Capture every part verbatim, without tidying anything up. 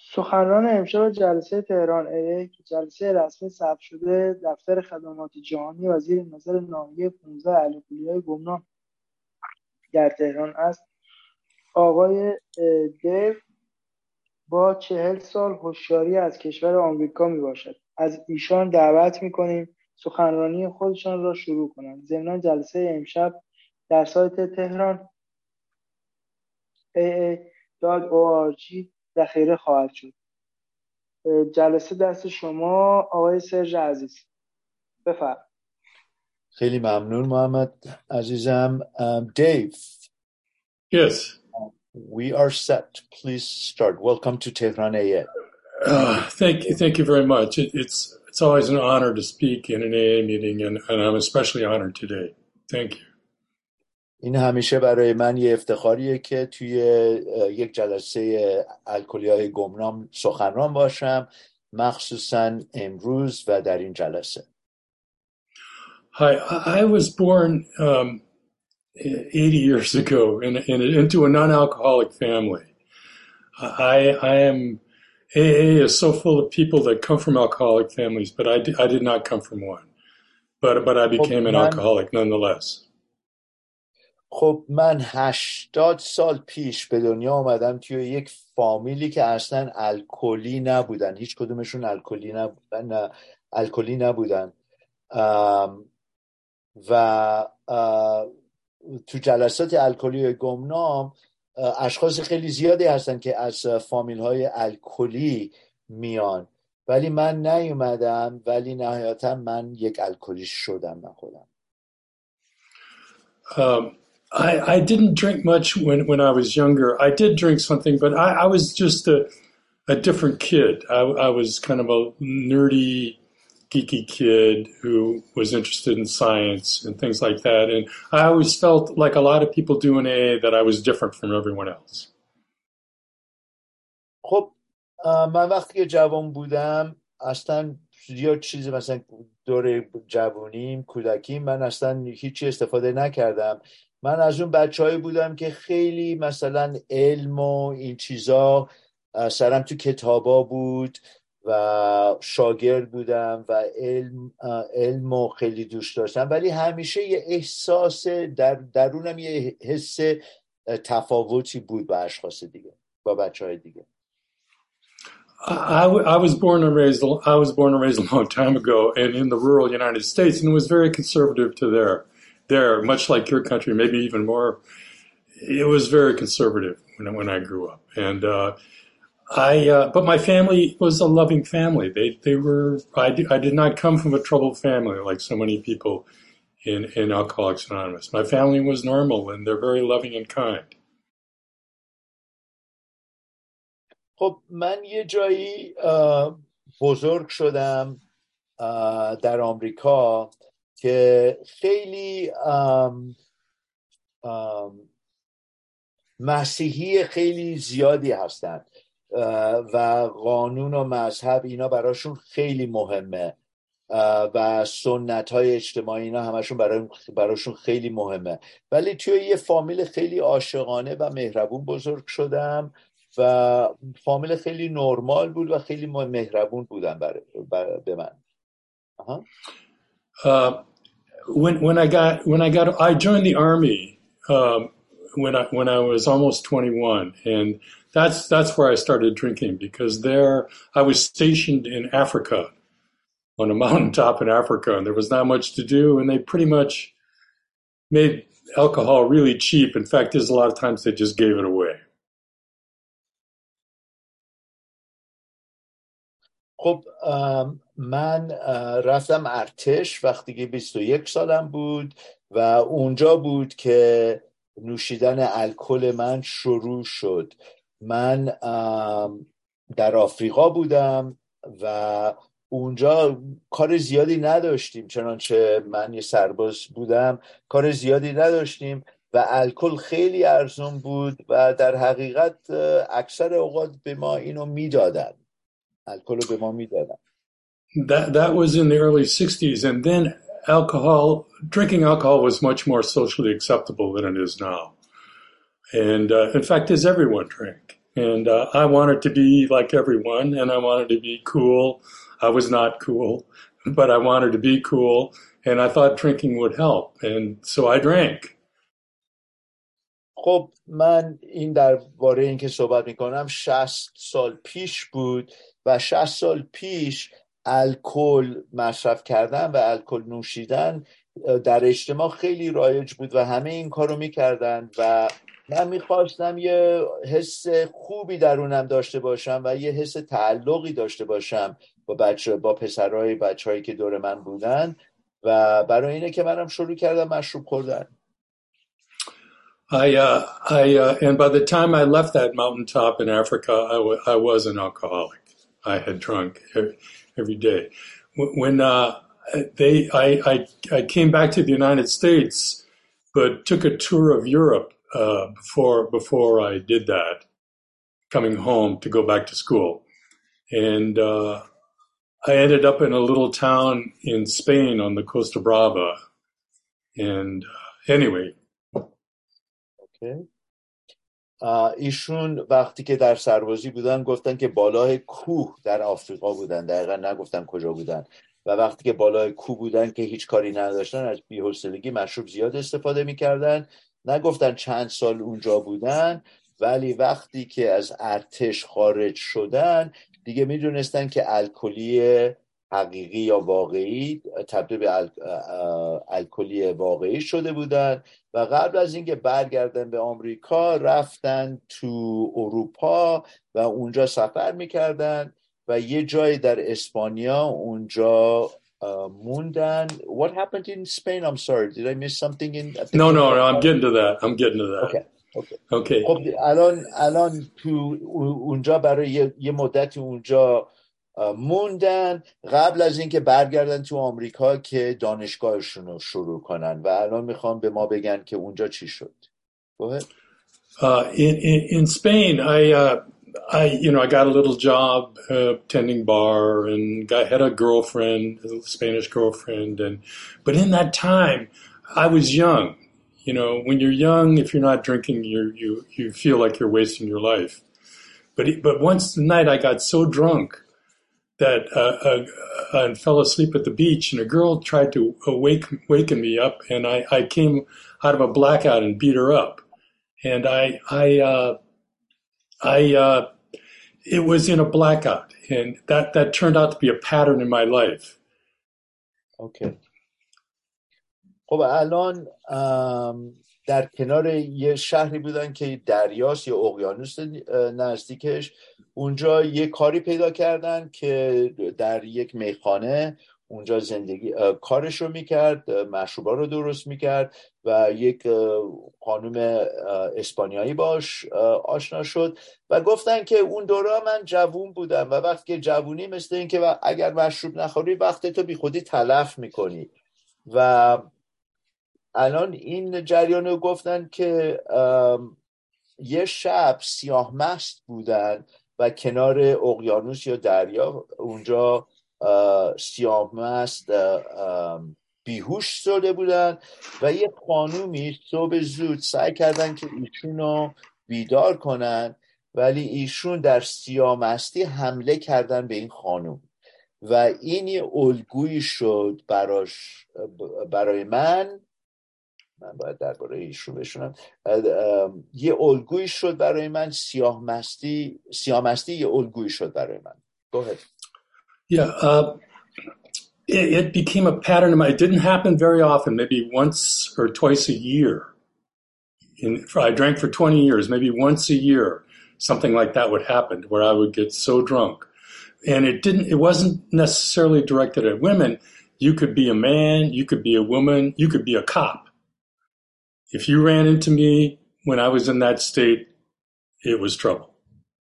سخنران امشب جلسه تهران ای که جلسه رسمی ثبت شده دفتر خدمات جهانی و زیر نظر ناحیه پانزده الکلیای گمنام در تهران است. آقای دیو با چهل سال هوشیاری از کشور آمریکا می باشد. از ایشان دعوت می کنیم سخنرانی خودشان را شروع کنند. ضمناً جلسه امشب در سایت تهران ای ای دات او آر جی ذخیره خواهد شد. جلسه دست شما آقای سرژ عزیز، بفرمایید. خیلی ممنون محمد عزیزم. um, Dave. Yes. We are set. Please start. Welcome to Tehran A A. Uh, thank you. Thank you very much. It, it's it's always an honor to speak in an A A meeting, and, and I'm especially honored today. Thank you. این همیشه برای من یه افتخاریه که توی یک جلسه الکلیای گمنام سخنران باشم، مخصوصا امروز و در این جلسه. Hi, I was born um, eighty years ago in, in into a non-alcoholic family. I I am A A is so full of people that come from alcoholic families, but I did, I did not come from one. But but I became an alcoholic nonetheless. خب من هشتاد سال پیش به دنیا آمدم توی یک فامیلی که اصلا الکلی نبودن، هیچ کدومشون الکلی نبودن نه الکلی نبودن و تو جلسات الکلی گمنام اشخاص خیلی زیادی هستن که از فامیل های الکلی میان، ولی من نیومدم، ولی نهایتا من یک الکلی شدم من خودم. Um, I, I didn't drink much when, when I was younger. I did drink something, but I, I was just a, a different kid. I, I was kind of a nerdy, geeky kid who was interested in science and things like that. And I always felt like a lot of people do in A A that I was different from everyone else. خب من وقتی که جوان بودم اصلا یا چیزی مثلا دوره جوانیم کودکیم من اصلا هیچی استفاده نکردم. من از اون بچه‌ای بودم که خیلی مثلا علم و این چیزا سرم تو کتابا بود و شاگرد بودم و علم علمو خیلی دوست داشتم، ولی همیشه یه احساس در درونم یه حس تفاوتی بود با اشخاص دیگه، با بچه‌های دیگه. I, I was born and raised I was born and raised a long time ago, and in the rural United States, and it was very conservative to there. There, much like your country, maybe even more. It was very conservative when when I grew up, and uh, I. Uh, but my family was a loving family. They they were. I did, I did not come from a troubled family like so many people in in Alcoholics Anonymous. My family was normal, and they're very loving and kind. خب من یه جایی بزرگ شدم در آمریکا که خیلی آم آم مسیحی خیلی زیادی هستن و قانون و مذهب اینا براشون خیلی مهمه و سنت های اجتماعی اینا همشون برای براشون خیلی مهمه، ولی توی یه فامیل خیلی عاشقانه و مهربون بزرگ شدم و فامیل خیلی نرمال بود و خیلی مهربون بودن برای به من. Uh-huh. Uh, when when I got when I got I joined the army um, when I when I was almost twenty-one, and that's that's where I started drinking, because there I was stationed in Africa on a mountaintop in Africa, and there was not much to do, and they pretty much made alcohol really cheap. In fact, there's a lot of times they just gave it away. خب من رفتم ارتش وقتی که بیست و یک سالم بود و اونجا بود که نوشیدن الکل من شروع شد. من در آفریقا بودم و اونجا کار زیادی نداشتیم، چنانچه من یه سرباز بودم، کار زیادی نداشتیم و الکل خیلی ارزون بود و در حقیقت اکثر اوقات به ما اینو میدادن، الکل رو به ما میدادن. That that was in the early sixties, and then alcohol, drinking alcohol was much more socially acceptable than it is now. And uh, in fact, as everyone drank. And uh, I wanted to be like everyone, and I wanted to be cool. I was not cool, but I wanted to be cool, and I thought drinking would help, and so I drank. خب من این درباره این که صحبت میکنم شصت سال پیش بود و شصت سال پیش الکل مصرف کردن و الکل نوشیدن در اجتماع خیلی رایج بود و همه این کارو میکردن و من میخواستم یه حس خوبی درونم داشته باشم و یه حس تعلقی داشته باشم با بچه با پسرای بچه‌هایی که دور من بودن و برای اینه که منم شروع کردم مشروب خوردن. I, uh, I, uh, and by the time I left that mountaintop in Africa, I, w- I was an alcoholic. I had drunk every, every day. When, uh, they, I, I, I came back to the United States, but took a tour of Europe, uh, before, before I did that, coming home to go back to school. And, uh, I ended up in a little town in Spain on the Costa Brava. And, uh, anyway, ایشون وقتی که در سربازی بودن گفتن که بالای کوه در آفریقا بودن، دقیقا نگفتن کجا بودن، و وقتی که بالای کوه بودن که هیچ کاری نداشتن از بی‌حوصلگی مشروب زیاد استفاده میکردن. نگفتن چند سال اونجا بودن، ولی وقتی که از ارتش خارج شدن دیگه میدونستن که الکلی حقیقی یا واقعی تبدیل به ال... الکلی واقعی شده بودن و قبل از اینکه برگردن به آمریکا رفتن تو اروپا و اونجا سفر میکردن و یه جایی در اسپانیا اونجا موندن. What happened in Spain? I'm sorry. Did I miss something in? No, no, no. I'm getting to that. I'm getting to that. Okay. Okay. Okay. خب الان الان تو اونجا برای یه, یه مدتی اونجا موندن قبل از اینکه برگردن تو آمریکا که دانشگاهشون رو شروع کنن و الان میخوام به ما بگن که اونجا چی شد. Uh, in, in, in Spain, I, uh, I, you know, I got a little job uh, tending bar and got, had a girlfriend, a Spanish girlfriend. And, but in that time, I was young. You know, when you're young, if you're not drinking, you you you feel like you're wasting your life. But but once the night I got so drunk that uh, uh, I fell asleep at the beach, and a girl tried to wake waken me up, and I, I came out of a blackout and beat her up. And I I uh, I uh, it was in a blackout, and that that turned out to be a pattern in my life. Okay. خب الان در کنار یه شهری بودن که دریاست یا اقیانوس نزدیکش، اونجا یه کاری پیدا کردن که در یک میخانه اونجا زندگی کارش رو میکرد، مشروبا رو درست میکرد و یک خانم اسپانیایی باش آشنا شد و گفتن که اون دوره من جوون بودم و وقتی که جوونی مثل این که اگر مشروب نخوری وقت تو بی خودی تلف میکنی و الان این جریان رو گفتن که یه شب سیاه مست بودن و کنار اقیانوس یا دریا اونجا سیاه مست بیهوش شده بودن و یه خانومی صبح زود سعی کردن که ایشون رو بیدار کنن ولی ایشون در سیاه مستی حمله کردن به این خانوم و این یه الگویی شد براش برای من من باید درباره ایشون بشونم یه الگویی شد برای من سیاه مستی سیاه مستی یه الگویی شد برای من. Go ahead. Yeah, uh, it, it became a pattern of mine. It didn't happen very often, maybe once or twice a year. In, I drank for twenty years, maybe once a year, something like that would happen where I would get so drunk. And it didn't, it wasn't necessarily directed at women. You could be a man, you could be a woman, you could be a cop. If you ran into me when I was in that state, it was trouble.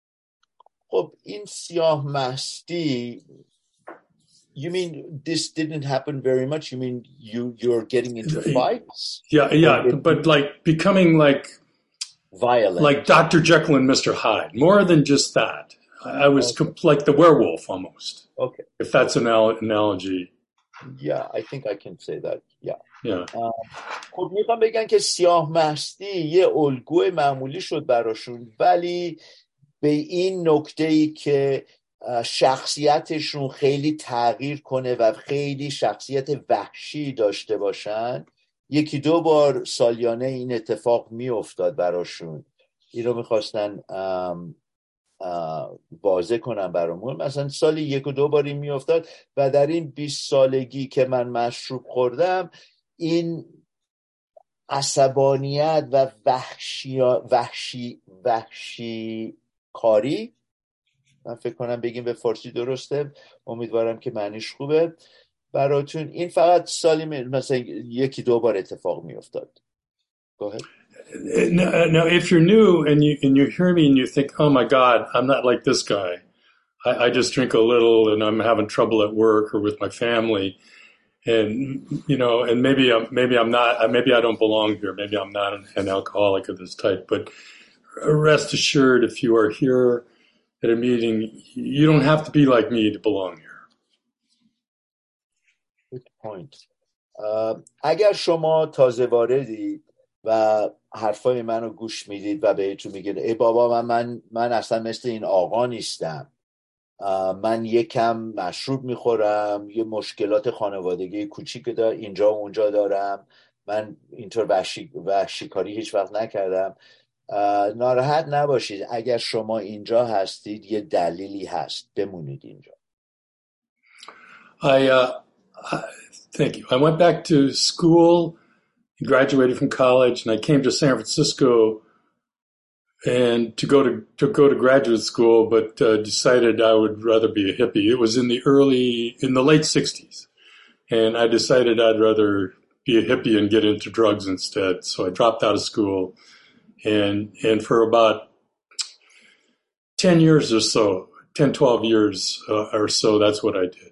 خب این سیاه مستی, you mean this didn't happen very much? You mean you you're getting into fights? Yeah, yeah, but like becoming like violent, like Doctor Jekyll and Mister Hyde. More than just that, I was okay. comp- like the werewolf almost. Okay, if that's an analogy. Yeah, I think I can say that. Yeah. Yeah. خب میخوام بگن که سیاه مستی یه الگوی معمولی شد براشون ولی به این نکته‌ای که شخصیتشون خیلی تغییر کنه و خیلی شخصیت وحشی داشته باشن، یکی دو بار سالیانه این اتفاق می افتاد براشون. این رو میخواستن واضح کنم برامون. مثلا سالی یک و دو باری می افتاد و در این بیست سالگی که من مشروب خوردم، این عصبانیت و وحشی وحشی وحشی کاری، من فکر کنم بگیم به فارسی درسته، امیدوارم که معنیش خوبه براتون، این فقط سالی مثلا یکی دو بار اتفاق می افتاد. Go ahead. Now, now, if you're new and you and you hear me and you think, "Oh my God, I'm not like this guy. I, I just drink a little and I'm having trouble at work or with my family, and you know, and maybe I'm maybe I'm not maybe I don't belong here. Maybe I'm not an, an alcoholic of this type." But rest assured, if you are here at a meeting, you don't have to be like me to belong here. Good point. uh, اگر شما تازه واردید و حرفای منو گوش میدید و بهتون میگید ای بابا من من من اصلا مثل این آقا نیستم، من یکم مشروب میخورم، یه مشکلات خانوادگی کوچیک دار اینجا و اونجا دارم، من اینطور وحشی وحشیکاری هیچ وقت نکردم، ناراحت نباشید. اگر شما اینجا هستید یه دلیلی هست، بمونید اینجا. I uh, thank you. I went back to school, graduated from college, and I came to San Francisco and to go to to go to graduate school, but uh, decided I would rather be a hippie. It was in the early, in the late sixties, and I decided I'd rather be a hippie and get into drugs instead. So I dropped out of school, and and for about ten years or so, ten, twelve years uh, or so, that's what I did.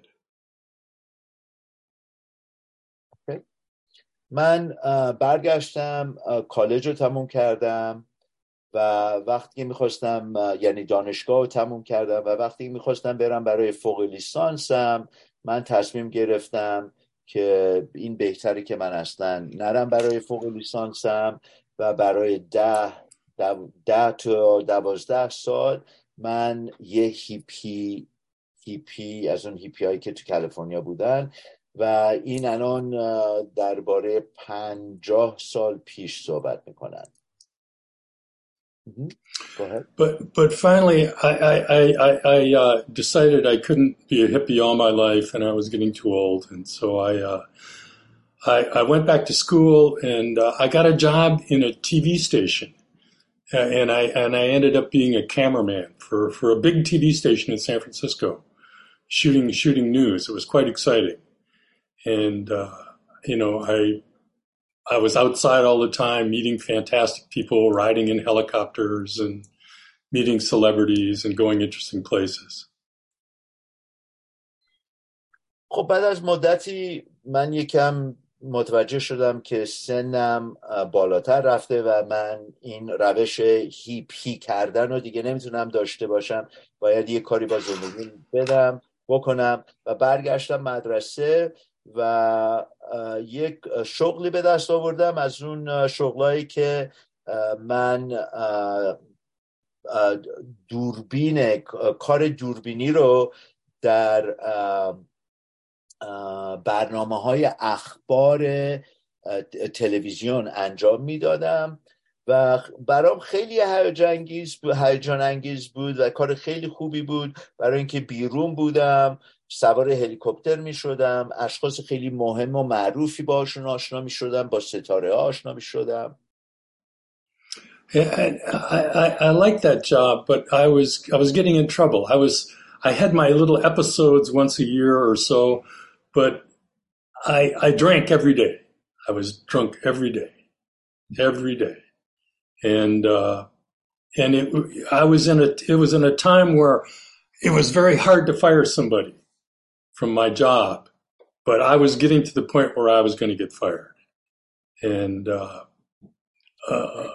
Okay. من برگشتم، کالج رو تموم کردم و وقتی میخواستم، یعنی دانشگاه رو تموم کردم و وقتی میخواستم برم برای فوق لیسانسم، من تصمیم گرفتم که این بهتره که من اصلا نرم برای فوق لیسانسم و برای ده ده, ده تا دوازده سال من یه هیپی هیپی از اون هیپی هایی که تو کالیفرنیا بودن و این الان درباره پنجاه سال پیش صحبت میکنن. Mm-hmm. Go ahead. But but finally, I I I, I uh, decided I couldn't be a hippie all my life, and I was getting too old, and so I uh, I, I went back to school, and uh, I got a job in a T V station, uh, and I and I ended up being a cameraman for for a big T V station in San Francisco, shooting shooting news. It was quite exciting, and uh, you know I. I was outside all the time, meeting fantastic people, riding in helicopters and meeting celebrities and going interesting places. خب بعد از مدتی من یکم متوجه شدم که سنم بالاتر رفته و من این روش هیپی کردن رو دیگه نمیتونم داشته باشم، باید یه کاری با زندگی بدم بکنم و برگشتم مدرسه و یک شغلی به دست آوردم از اون شغلایی که من دوربین کار دوربینی رو در برنامه‌های اخبار تلویزیون انجام میدادم و برام خیلی هیجان انگیز هیجان انگیز بود و کار خیلی خوبی بود، برای اینکه بیرون بودم، سوار هلیکوپتر می شدم، اشخاص خیلی مهم و معروفی باشون آشنا می شدم، با ستاره ها آشنا می شدم. I, I, I liked that job, but I was I was getting in trouble. I was I had my little episodes once a year or so, but I I drank every day. I was drunk every day, every day, and uh, and it I was in a it was in a time where it was very hard to fire somebody from my job, but I was getting to the point where I was going to get fired, and. Uh, uh,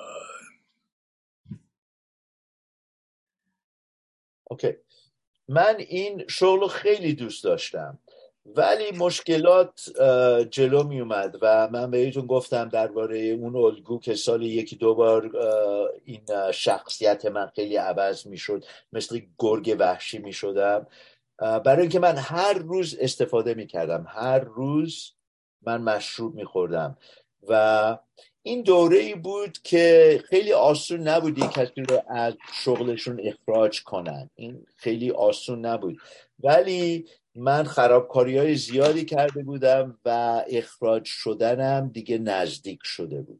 اوکی. من این شغل خیلی دوست داشتم ولی مشکلات جلو می اومد و من بهتون گفتم درباره اون الگو که سال یکی دو بار این شخصیت من خیلی عوض می شد، مثل گرگ وحشی می شدم، برای اینکه من هر روز استفاده می کردم، هر روز من مشروب می خوردم و این دوره‌ای بود که خیلی آسون نبود یک کسی رو از شغلشون اخراج کنن. این خیلی آسون نبود، ولی من خرابکاری‌های زیادی کرده بودم و اخراج شدنم دیگه نزدیک شده بود.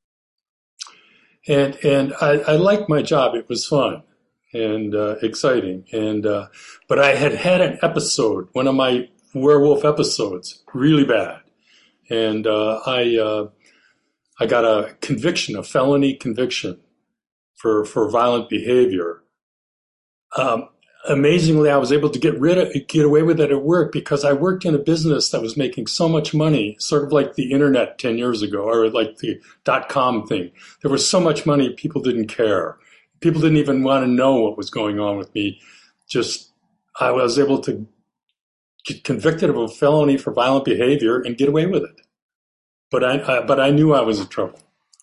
And and I, I liked my job. It was fun and uh, exciting. And uh, but I had had an episode, one of my werewolf episodes, really bad. And uh, I uh, I got a conviction, a felony conviction for for violent behavior. Um, amazingly, I was able to get rid of, get away with it at work because I worked in a business that was making so much money, sort of like the internet ten years ago, or like the dot-com thing. There was so much money, people didn't care. People didn't even want to know what was going on with me. Just, I was able to get convicted of a felony for violent behavior and get away with it. But I, I but I knew I was in trouble.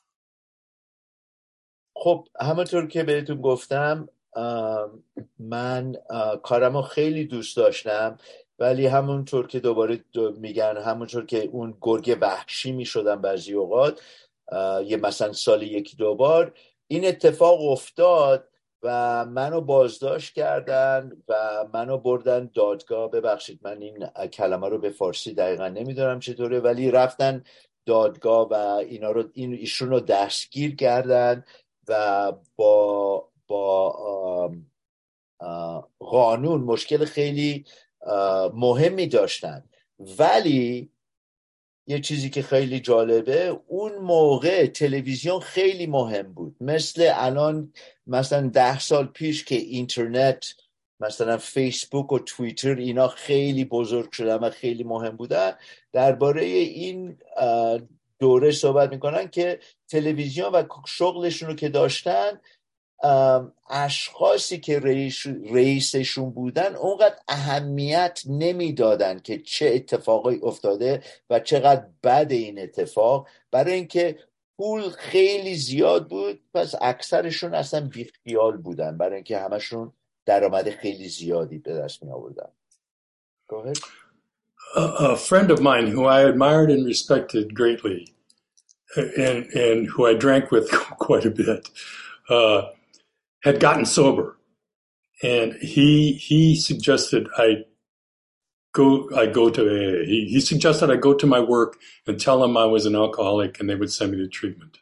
خب همونطور که بهتون گفتم من کارمو خیلی دوست داشتم، ولی همونطور که دوباره دو میگن، همونطور که اون گرگ وحشی میشدم بعضی اوقات، یه مثلا سال یکی دو بار این اتفاق افتاد و منو بازداشت کردن و منو بردن دادگاه. ببخشید من این کلمه رو به فارسی دقیقا نمیدونم چطوره، ولی رفتن دادگاه و اینا رو این ایشون رو دستگیر کردن و با با آم آم قانون مشکل خیلی مهمی داشتن. ولی یه چیزی که خیلی جالبه، اون موقع تلویزیون خیلی مهم بود، مثل الان مثلا ده سال پیش که اینترنت، مثلا فیسبوک و توییتر اینا خیلی بزرگ شدن و خیلی مهم بودن. درباره این دوره صحبت میکنن که تلویزیون و شغلشون رو که داشتن، اشخاصی که رئیس رئیسشون بودن اونقدر اهمیت نمیدادن که چه اتفاقی افتاده و چقدر بد این اتفاق، برای اینکه پول خیلی زیاد بود. پس اکثرشون اصلا بیخیال بودن، برای اینکه همشون درآمد خیلی زیادی به دست می آوردن. Go ahead. A, a friend of mine who I admired and respected greatly, and and who I drank with quite a bit, uh, had gotten sober, and he he suggested I go I go to A A. He he suggested I go to my work and tell them I was an alcoholic, and they would send me to treatment.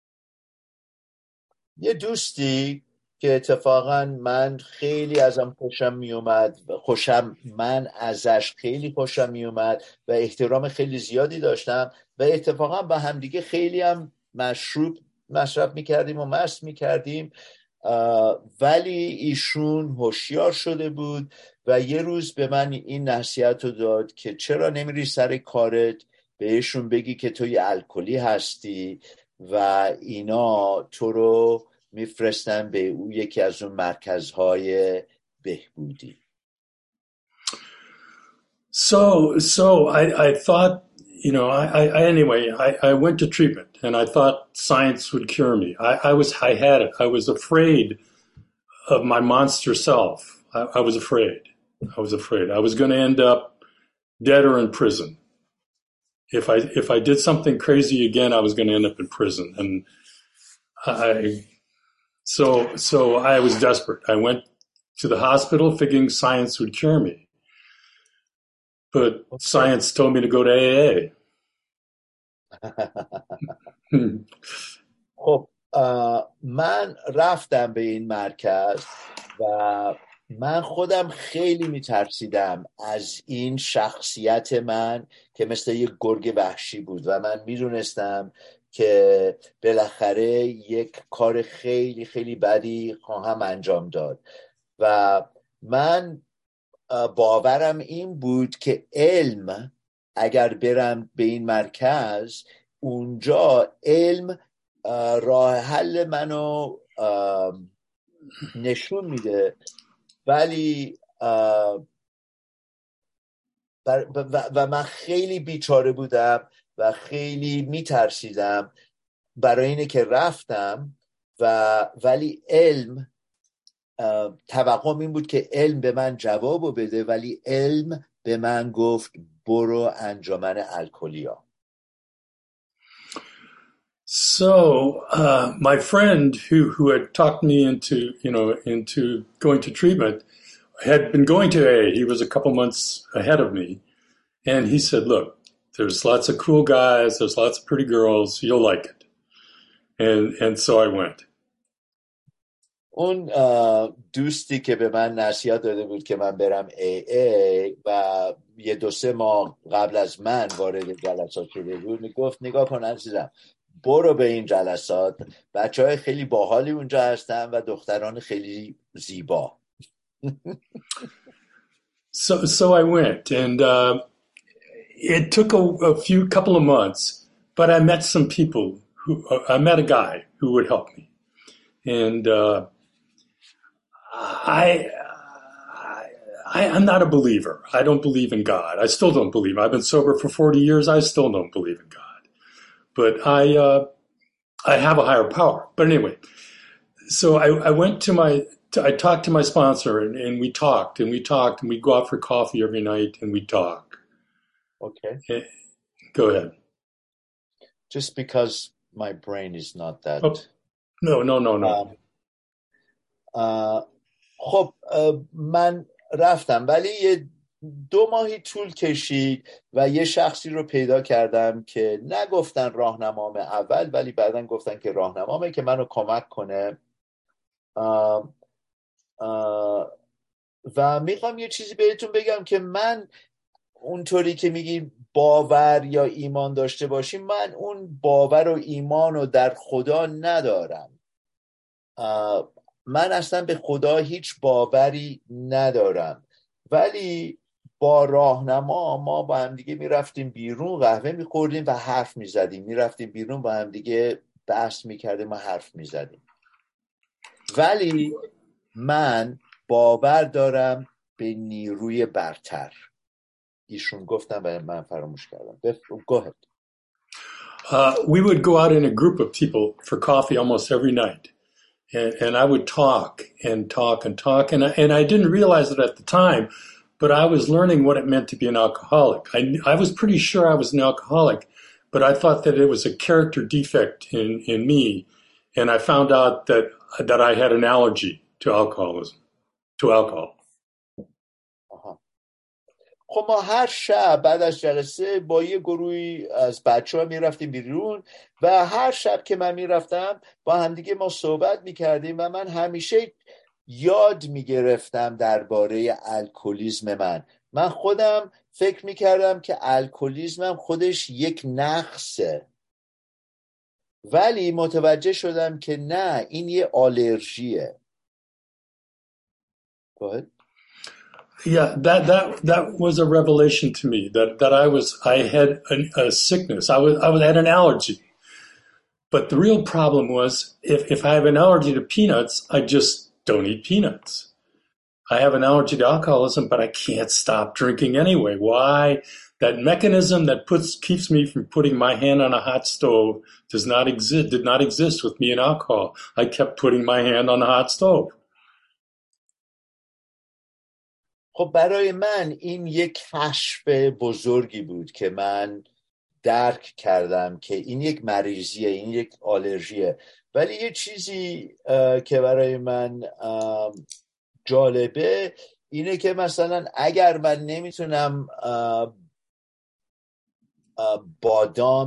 یه دوستی که اتفاقا من خیلی ازم خوشم میومد، خوشم من ازش خیلی خوشم میومد و احترام خیلی زیادی داشتم و اتفاقا با همدیگه خیلی هم مشروب مصرف میکردیم و مست میکردیم، ولی ایشون هوشیار شده بود و یه روز به من این نصیحت رو داد که چرا نمیری سر کارت بهشون بگی که توی الکلی هستی و اینا تو رو میفرستن به او یکی از اون مرکزهای بهبودی. So so I I thought, you know, I, I anyway I, I went to treatment and I thought science would cure me. I, I was I had it. I was afraid of my monster self. I, I was afraid. I was afraid. I was going to end up dead or in prison. If I if I did something crazy again, I was going to end up in prison. And I so so I was desperate. I went to the hospital thinking science would cure me. But science told me to go to A A. خب من رفتم به این مرکز و من خودم خیلی میترسیدم از این شخصیت من که مثل یک گرگ وحشی بود و من میدونستم که بالاخره یک کار خیلی خیلی بدی خواهم انجام داد و من باورم این بود که علم، اگر برم به این مرکز، اونجا علم راه حل منو نشون میده. ولی بر و, و من خیلی بیچاره بودم و خیلی میترسیدم برای اینه که رفتم و ولی علم توقعم این بود که علم به من جوابو بده، ولی علم به من گفت برو انجمن الکلیا. So uh, my friend who who had talked me into you know into going to treatment had been going to A A. He was a couple months ahead of me, and he said, "Look, there's lots of cool guys, there's lots of pretty girls. You'll like it." And and so I went. اون دوستی که به من نصیحت داده بود که من برم ای ای و یه دو سه ماه قبل از من وارد جلسات شده بود میگفت نگاه کن عزیزم، برو به این جلسات، بچه های خیلی باحالی اونجا هستن و دختران خیلی زیبا. So so I went, and uh, it took a, a few couple of months, but I met some people who uh, I met a guy who would help me, and uh, I, I I'm not a believer. I don't believe in God. I still don't believe. I've been sober for forty years. I still don't believe in God, but I uh, I have a higher power. But anyway, so I, I went to my. I talked to my sponsor, and, and we talked, and we talked, and we'd go out for coffee every night, and we'd talk. Okay. Go ahead. Just because my brain is not that. Oh, no, no, no, no. Um, uh, خب من رفتم، ولی یه دو ماهی طول کشید و یه شخصی رو پیدا کردم که نگفتن راهنمام اول، ولی بعدن گفتن که راهنمامه که منو کمک کنه. آه آه و میخوام یه چیزی بهتون بگم که من اونطوری که میگی باور یا ایمان داشته باشیم، من اون باور و ایمان رو در خدا ندارم. من اصلا به خدا هیچ باوری ندارم، ولی با راهنما ما با هم دیگه میرفتیم بیرون، قهوه میخوردیم و حرف میزدیم، میرفتیم بیرون با هم دیگه بحث میکردیم و حرف میزدیم. ولی من باور دارم به نیروی برتر. ایشون گفتم و من فراموش کردم. Go ahead. Uh, we would go out in a group of people for coffee almost every night. And, and I would talk and talk and talk. And I, and I didn't realize it at the time, but I was learning what it meant to be an alcoholic. I, I was pretty sure I was an alcoholic, but I thought that it was a character defect in, in me. And I found out that, that I had an allergy to alcoholism, to alcohol. خب ما هر شب بعد از جلسه با یه گروهی از بچه ها میرفتیم بیرون و هر شب که من میرفتم با همدیگه ما صحبت میکردیم و من همیشه یاد میگرفتم درباره الکلیسم من. من خودم فکر میکردم که الکلیسمم خودش یک نقصه، ولی متوجه شدم که نه، این یه آلرژیه. باید Yeah, that that that was a revelation to me that that I was I had a, a sickness. I was I was had an allergy. But the real problem was if if I have an allergy to peanuts, I just don't eat peanuts. I have an allergy to alcoholism, but I can't stop drinking anyway. Why? That mechanism that puts keeps me from putting my hand on a hot stove does not exist. Did not exist with me and alcohol. I kept putting my hand on the hot stove. خب برای من این یک کشف بزرگی بود که من درک کردم که این یک مریضیه، این یک آلرژیه. ولی یه چیزی که برای من جالبه اینه که مثلا اگر من نمیتونم بادام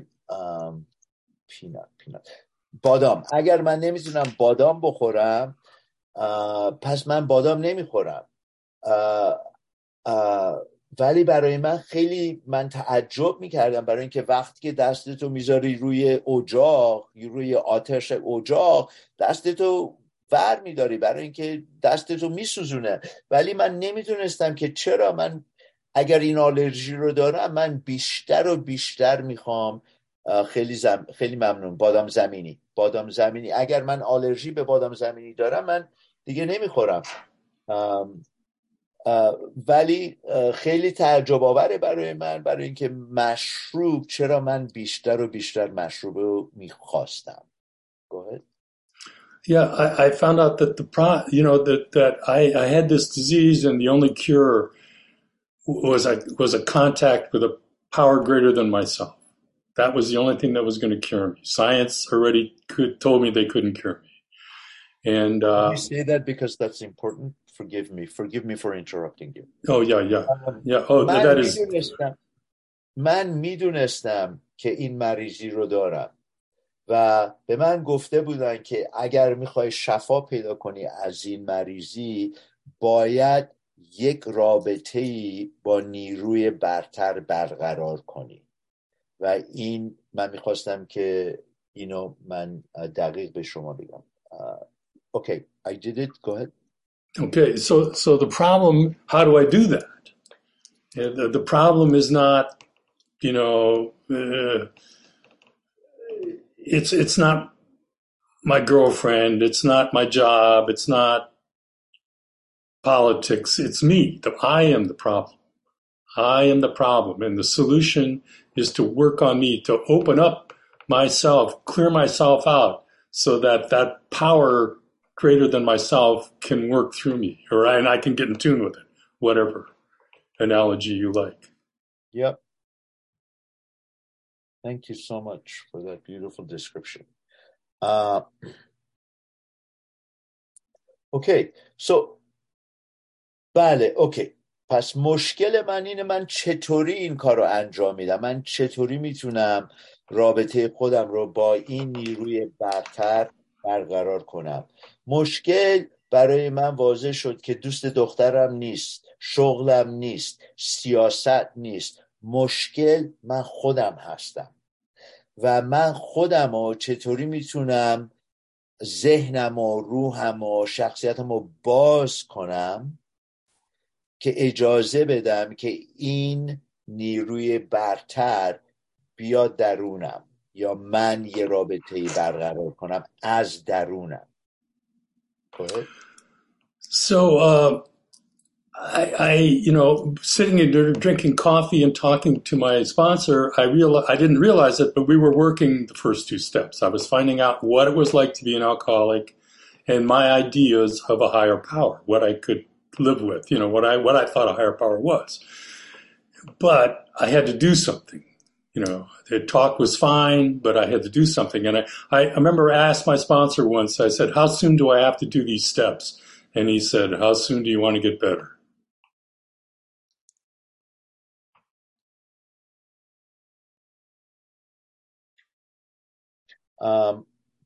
پینات پینات بادام اگر من نمیتونم بادام بخورم، پس من بادام نمیخورم. آه آه ولی برای من خیلی من تعجب میکردم، برای اینکه وقتی که دستتو میذاری روی اجاق، روی آتش اجاق، دستتو ور میداری برای اینکه دستتو میسوزونه، ولی من نمیتونستم که چرا من اگر این آلرژی رو دارم من بیشتر و بیشتر میخوام. خیلی زم... خیلی ممنون. بادام زمینی بادام زمینی اگر من آلرژی به بادام زمینی دارم من دیگه نمیخورم. ولی خیلی تعجب آوره برای من، برای اینکه مشروب، چرا من بیشتر و بیشتر مشروب رو میخواستم. Go ahead. Yeah, I, I found out that the pro, you know, that, that I, I had this disease and the only cure was I was a contact with a power greater than myself. That was the only thing that was going to cure me. Science already could, told me they couldn't cure me. And uh, you say that because that's important. Forgive me. Forgive me for interrupting you. Oh yeah, yeah, yeah. Oh, من that is. میدونستم من میدونستم که این مریضی رو دارم و به من گفته بودن که اگر میخوای شفا پیدا کنی از این مریضی باید یک رابطه‌ای با نیروی برتر برقرار کنی و این من میخواستم که اینو من دقیق به شما بگم. uh, Okay, I did it. Go ahead. Okay, so so the problem, how do I do that? The, the problem is not, you know, uh, it's it's not my girlfriend, it's not my job, it's not politics, it's me. The, I am the problem. I am the problem, and the solution is to work on me, to open up myself, clear myself out, so that that power greater than myself can work through me, or and I can get in tune with it, whatever analogy you like. Yep. Thank you so much for that beautiful description. Uh, okay, so بله، اوکی. پس مشکل من اینه من چطوری این کار رو انجام میدم، من چطوری میتونم رابطه خودم رو با این نیروی برتر برقرار کنم. مشکل برای من واضح شد که دوست دخترم نیست، شغلم نیست، سیاست نیست. مشکل من خودم هستم و من خودم رو چطوری میتونم ذهنم و روحم و شخصیتم رو باز کنم که اجازه بدم که این نیروی برتر بیاد درونم یا من یه رابطه‌ای برقرار کنم از درونم. So uh, I, I, you know, sitting and drinking coffee and talking to my sponsor, I real I didn't realize it, but we were working the first two steps. I was finding out what it was like to be an alcoholic and my ideas of a higher power, what I could live with, you know, what I what I thought a higher power was. But I had to do something. You know, the talk was fine, but I had to do something. And I, I remember I asked my sponsor once, I said, how soon do I have to do these steps? And he said, how soon do you want to get better? Um,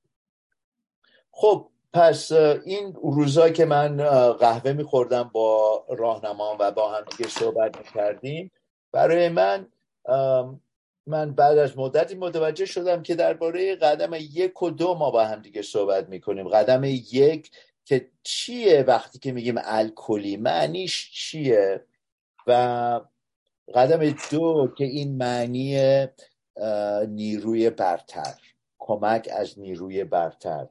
خب پس این روزا که من قهوه میخوردم با راهنمام و با هم دیگه صحبت میکردیم، برای من من بعد از مدتی متوجه شدم که درباره قدم یک و دو ما با هم دیگه صحبت میکنیم. قدم یک که چیه وقتی که میگیم الکلی، معنیش چیه؟ و قدم دو که این معنی نیروی برتر، کمک از نیروی برتر.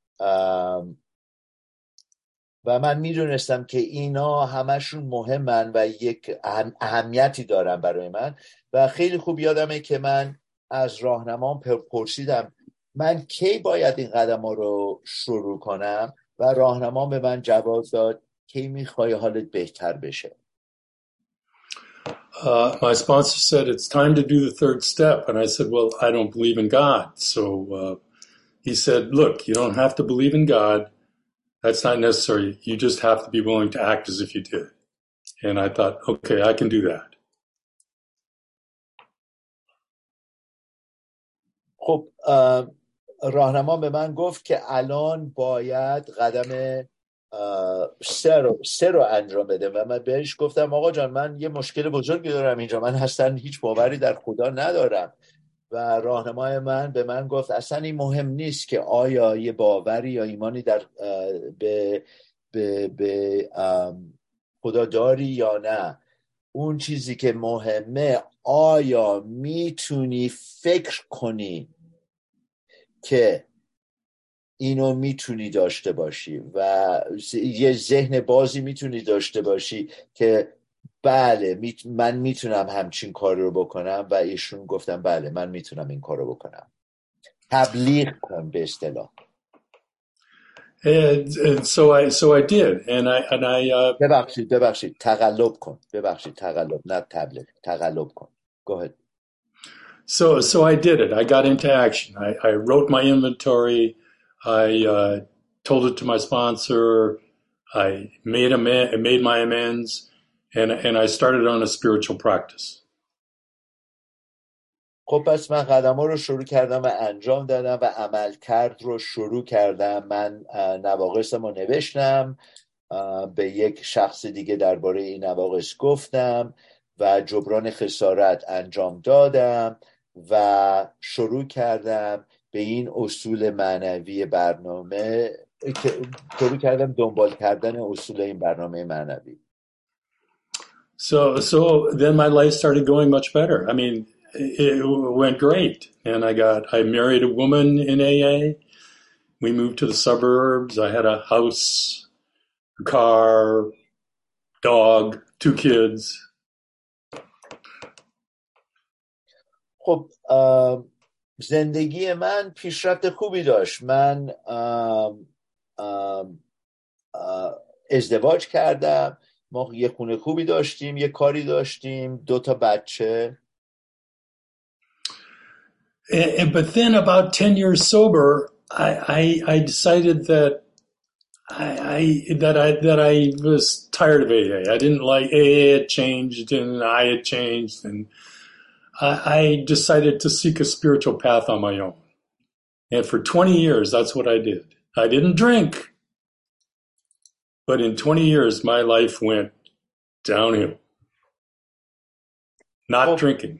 و من میدونستم که اینا همشون مهمن و یک اهم، اهمیتی دارن برای من و خیلی خوب یادمه که من از راهنمام پرسیدم من کی باید این قدم ها رو شروع کنم و راهنمام به من جواب داد کی میخوای حالت بهتر بشه. Uh, my sponsor said, it's time to do the third step. And I said, well, I don't believe in God. So uh, he said, look, you don't have to believe in God. That's not necessary. You just have to be willing to act as if you did. And I thought, okay, I can do that. خب راهنما به من گفت که الان باید قدم سه رو, سه رو انجام بده و من بهش گفتم آقا جان من یه مشکل بزرگی دارم اینجا، من اصلا هیچ باوری در خدا ندارم. و راهنمای من به من گفت اصلا این مهم نیست که آیا یه باوری یا ایمانی در به به به خدا داری یا نه. اون چیزی که مهمه آیا میتونی فکر کنی که اینو میتونی داشته باشی و یه ذهن بازی میتونی داشته باشی که بله من میتونم همچین کار رو بکنم و ایشون گفتم بله من میتونم این کار رو بکنم. تبلیغ کن به اصطلاح. And, and so I so I did, and I and I. Uh, ببخشید ببخشید تقلب کن ببخشید تقلب نه تبلیغ تقلب کن. Go ahead. So so I did it. I got into action. I, I wrote my inventory. I uh, told it to my sponsor. I made am- made my amends, and and I started on a spiritual practice. خب پس من قدم ها رو شروع کردم و انجام دادم و عمل کرد رو شروع کردم. من نواقصم رو نوشتم، به یک شخص دیگه درباره این نواقص گفتم و جبران خسارت انجام دادم و شروع کردم به این اصول معنوی برنامه شروع کردم دنبال کردن اصول این برنامه معنوی. So so then my life started going much better. I mean, it went great, and I got I married a woman in A A. We moved to the suburbs. I had a house, a car, dog, two kids. خب زندگی من پیشرفت خوبی داشت. من آم آم ازدواج کردم، ما یه خونه خوبی داشتیم، یه کاری داشتیم، دو تا بچه. And, but then about ten years sober, I, I, I decided that I, I that I that I was tired of A A. I didn't like A A had changed and I had changed, and I, I decided to seek a spiritual path on my own. And for twenty years, that's what I did. I didn't drink, but in twenty years, my life went downhill. Not خب. drinking.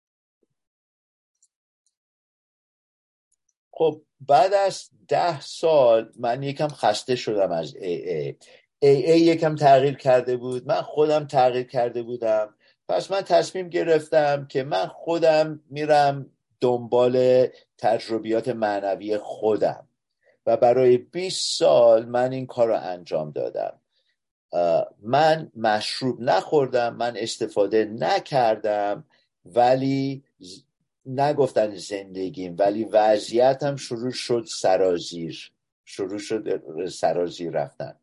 خب بعد از ده سال من یکم خسته شدم از ای ای. ای ای یکم تغییر کرده بود، من خودم تغییر کرده بودم. پس من تصمیم گرفتم که من خودم میرم دنبال تجربیات معنوی خودم و برای بیست سال من این کار رو انجام دادم. من مشروب نخوردم، من استفاده نکردم، ولی نگفتن زندگیم، ولی وضعیتم شروع شد سرازیر شروع شد سرازیر رفتن.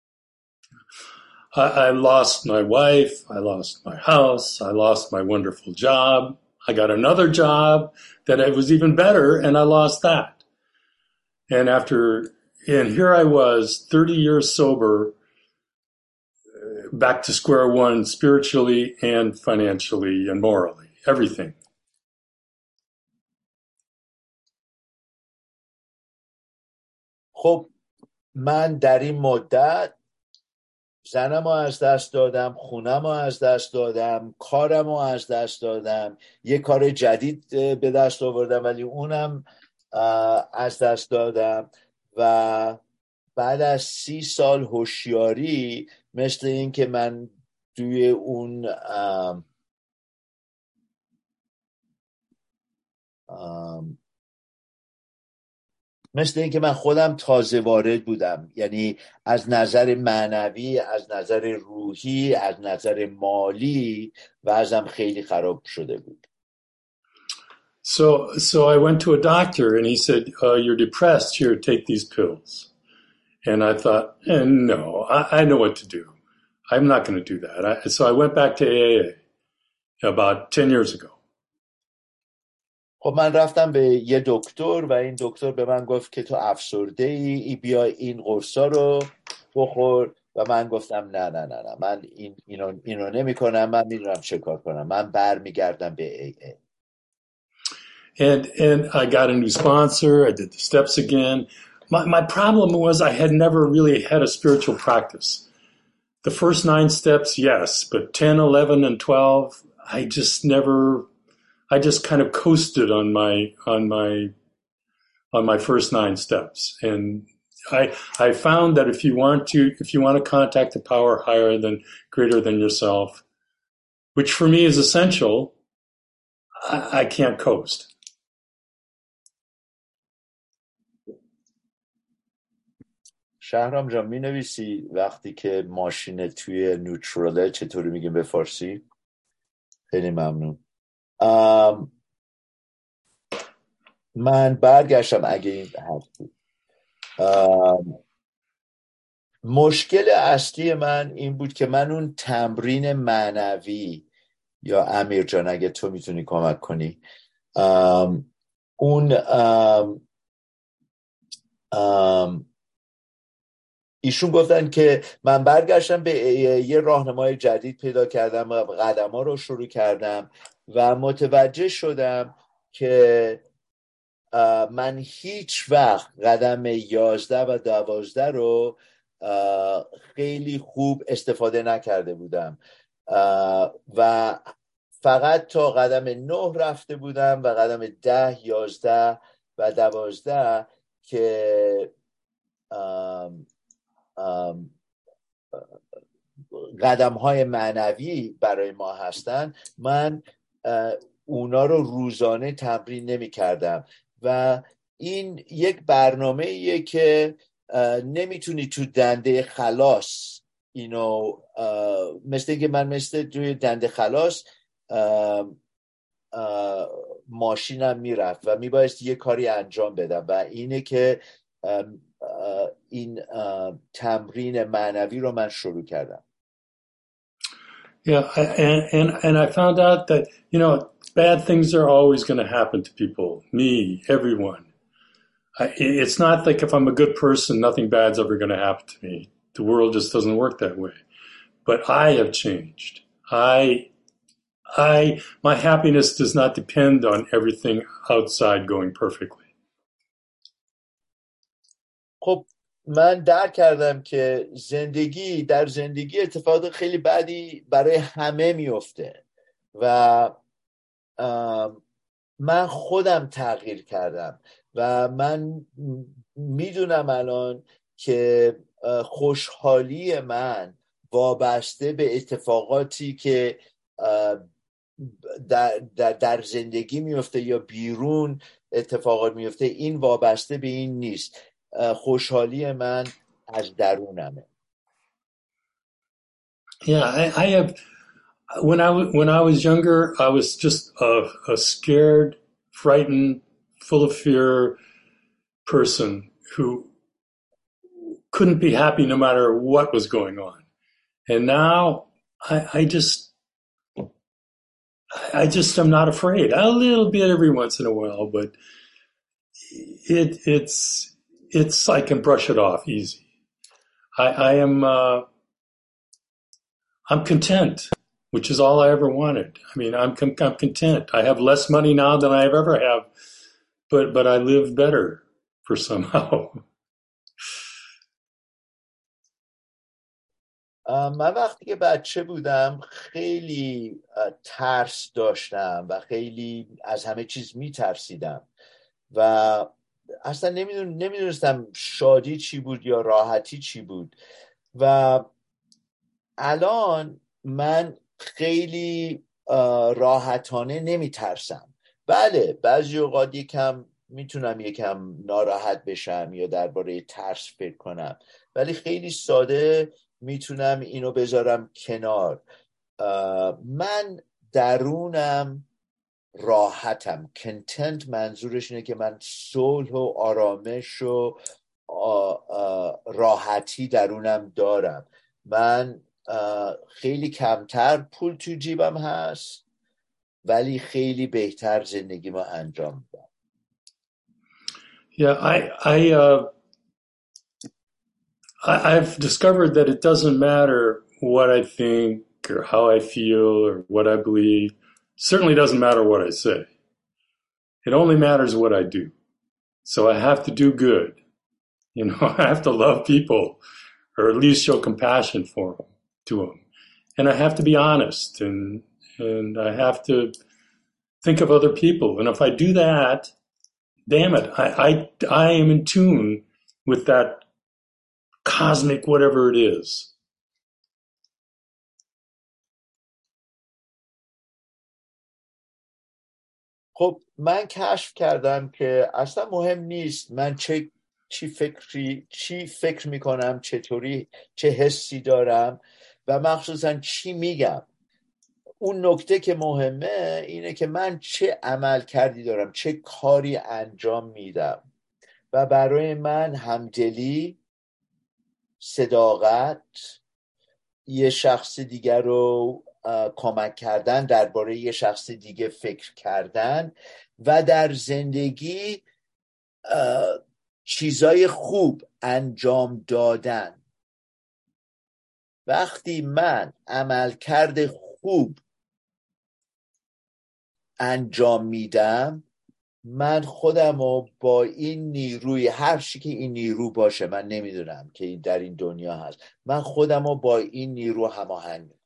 I, I lost my wife. I lost my house. I lost my wonderful job. I got another job that it was even better, and I lost that. And after, and here I was, thirty years sober, back to square one, spiritually and financially and morally, everything. خب من در این مدت زنم رو از دست دادم، خونم رو از دست دادم، کارم رو از دست دادم، یه کار جدید به دست آوردم ولی اونم از دست دادم و بعد از سی سال هوشیاری مثل این که من توی اون آم آم مثل این که من خودم تازه وارد بودم، یعنی از نظر معنوی، از نظر روحی، از نظر مالی وضعم خیلی خراب شده بود. So, so I went to a doctor and he said, uh, you're depressed, here, take these pills. And I thought, eh, no, I, I know what to do. I'm not going to do that. I, so I went back to A A about ten years ago. خب من رفتم به یه دکتر و این دکتر به من گفت که تو افسرده ای، بیا این قرصا رو بخور و من گفتم نه نه نه نه من این اینو اینو نمی‌کنم، من میدونم چه کار کنم، من برمیگردم به ای ای. And and I got a new sponsor. I did the steps again. My my problem was I had never really had a spiritual practice. The first nine steps, yes, but ten, eleven, and twelve, I just never. I just kind of coasted on my on my on my first nine steps, and I I found that if you want to if you want to contact a power higher than greater than yourself, which for me is essential, I, I can't coast. شهرام جان می نویسی وقتی که ماشین توی نوتراله چطوری میگیم به فارسی؟ خیلی ممنون. ام من برگشتم اگه این هستی. مشکل اصلی من این بود که من اون تمرین معنوی، یا امیر جان اگه تو میتونی کمک کنی، ام اون ام ام ایشون گفتن که من برگشتم به یه راهنمای جدید پیدا کردم و قدم ها رو شروع کردم و متوجه شدم که من هیچ وقت قدم یازده و دوازده رو خیلی خوب استفاده نکرده بودم و فقط تا قدم نه رفته بودم و قدم ده، یازده و دوازده که ام ام قدم های معنوی برای ما هستن، من اونا رو روزانه تمرین نمی کردم و این یک برنامه ایه که نمیتونی تو دنده خلاص اینو، مثل اینکه من مثل توی دنده خلاص ماشینم میرفت و میبایست یه کاری انجام بدم و اینه که این تمرین معنوی رو من شروع کردم. Yeah, and, and, and I found out that, you know, bad things are always going to happen to people, me, everyone. I, it's not like if I'm a good person, nothing bad's ever going to happen to me. The world just doesn't work that way. But I have changed. I, I, my happiness does not depend on everything outside going perfectly. خب من درک کردم که زندگی در زندگی اتفاقات خیلی بدی برای همه میفته و من خودم تغییر کردم و من میدونم الان که خوشحالی من وابسته به اتفاقاتی که در, در, در زندگی میفته یا بیرون اتفاقات میفته، این وابسته به این نیست. خوشحالی من از درونمه. Yeah, I, I have, when I, when I was younger, I was just a, a scared, frightened, full of fear person who couldn't be happy no matter what was going on. And now I, I just, I just am not afraid. A little bit every once in a while, but it, it's, it's, I can brush it off easy. I, I am, uh, I'm content, which is all I ever wanted. I mean, I'm, I'm content. I have less money now than I've ever have, but, but I live better for somehow. من وقتی که بچه بودم خیلی ترس داشتم و خیلی از همه چیز میترسیدم و اصلا نمیدون نمیدونستم شادی چی بود یا راحتی چی بود و الان من خیلی راحتانه نمیترسم. بله بعضی اوقات یکم میتونم یکم ناراحت بشم یا درباره ترس فکر کنم، ولی خیلی ساده میتونم اینو بذارم کنار. من درونم راحتم. کنتنت منظورش اینه که من صلح و آرامش و راحتی درونم دارم. من خیلی کمتر پول تو جیبم هست ولی خیلی بهتر زندگی ما انجام میدم. Yeah, I, I, uh, I, I've discovered that it doesn't matter what I think or how I feel or what I believe. It certainly doesn't matter what I say. It only matters what I do. So I have to do good. You know, I have to love people or at least show compassion for them, to them. And I have to be honest and, and I have to think of other people. And if I do that, damn it, I, I, I am in tune with that cosmic whatever it is. خب من کشف کردم که اصلا مهم نیست من چه چی فکری چی فکر میکنم، چطوری، چه حسی دارم و مخصوصا چی میگم. اون نکته که مهمه اینه که من چه عمل کردی دارم، چه کاری انجام میدم و برای من همدلی، صداقت، یه شخص دیگر رو کمک کردن، درباره یه شخص دیگه فکر کردن و در زندگی چیزای خوب انجام دادن. وقتی من عملکرد خوب انجام میدم، من خودم رو با این نیروی، هر چی که این نیرو باشه، من نمیدونم که در این دنیا هست، من خودم رو با این نیرو هماهنگ میکنم.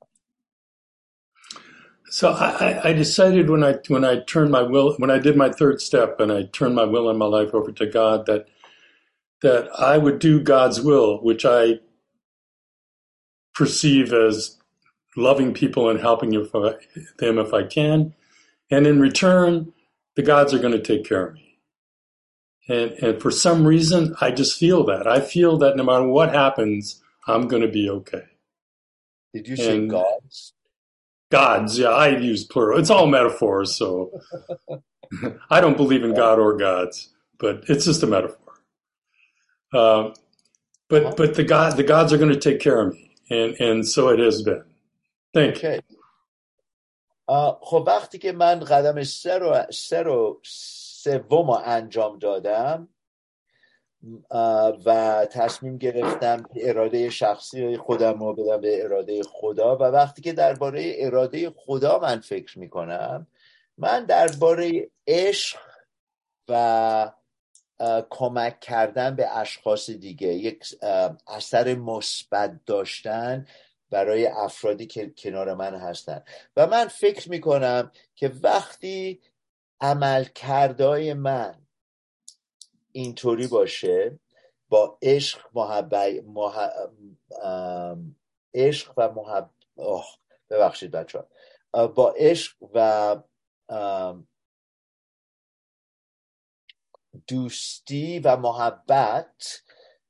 So I, I decided when I when I turned my will when I did my third step and I turned my will and my life over to God that that I would do God's will, which I perceive as loving people and helping if I, them if I can, and in return, the gods are going to take care of me. And and for some reason, I just feel that. I feel that no matter what happens, I'm going to be okay. Did you say And gods? Gods, yeah, I use plural. It's all metaphors, so I don't believe in God or gods, but it's just a metaphor. Uh, but uh-huh. but the God the gods are going to take care of me, and and so it has been. Thank okay. you. خب وقتی که من قدم سه رو سه رو سوم انجام دادم و تصمیم گرفتم که اراده شخصی خودم رو بدم به اراده خدا و وقتی که درباره اراده خدا من فکر میکنم، من درباره عشق و کمک کردن به اشخاص دیگه، یک اثر مثبت داشتن برای افرادی که کنار من هستن و من فکر میکنم که وقتی عملکردهای من اینطوری باشه، با عشق محبت مح... عشق و محبت ببخشید بچه ها با عشق و دوستی و محبت،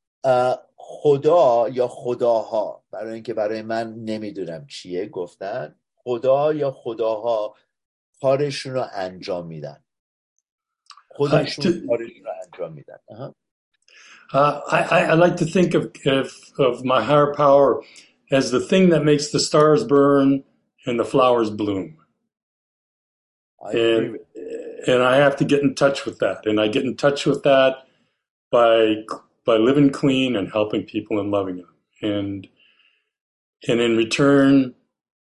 خدا یا خداها، برای اینکه برای من نمیدونم چیه گفتن، خدا یا خداها کارشون رو انجام میدن، خودشون کارشون رو انجام میدن. uh-huh. Uh, I, I like to think of, of of my higher power as the thing that makes the stars burn and the flowers bloom. I and agree with and I have to get in touch with that, and I get in touch with that by by living clean and helping people and loving them, and and in return,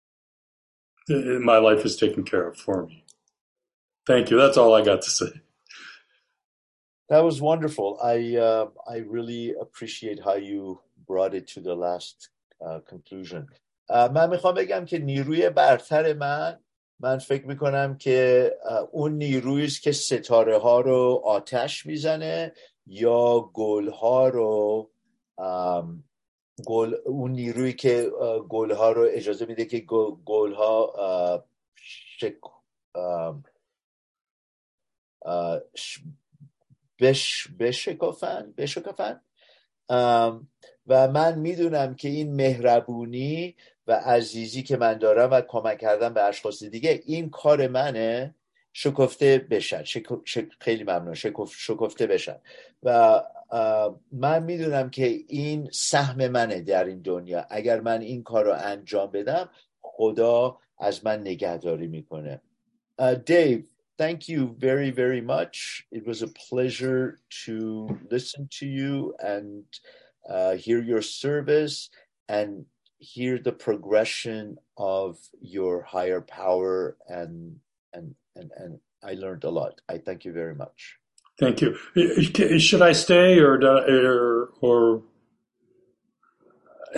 my life is taken care of for me. Thank you. That's all I got to say. That was wonderful. I uh, I really appreciate how you brought it to the last uh, conclusion. Uh, من میخوام بگم که نیروی برتر من من فکر میکنم که اون نیرویی است که ستاره ها رو آتش میزنه یا گل ها رو گل اون نیرویی که گل ها رو اجازه میده که گل ها شک بش بشکافن بشکافن و من میدونم که این مهربونی و عزیزی که من دارم و کمک کردن به اشخاص دیگه، این کار منه، شکفته بشن. شک... شک... خیلی ممنون. شکف... شکفته بشن و من میدونم که این سهم منه در این دنیا. اگر من این کار رو انجام بدم، خدا از من نگهداری میکنه. uh, Dave, thank you very, very much. It was a pleasure to listen to you and uh, hear your service and hear the progression of your higher power. And, and, and, and I learned a lot. I thank you very much. Thank you. Should I stay or, or, or